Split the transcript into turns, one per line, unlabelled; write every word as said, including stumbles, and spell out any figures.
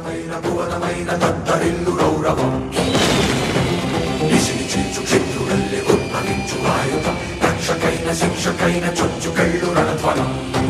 భువనమైన భువనమైన దత్తరిల్లు రౌరవం నిశిని చీల్చు క్షిప్రుడల్లే ఉద్భవించు ఆయుధం రక్షకైన శిక్షకైన చొచ్చుకెళ్ళు రణధ్వనం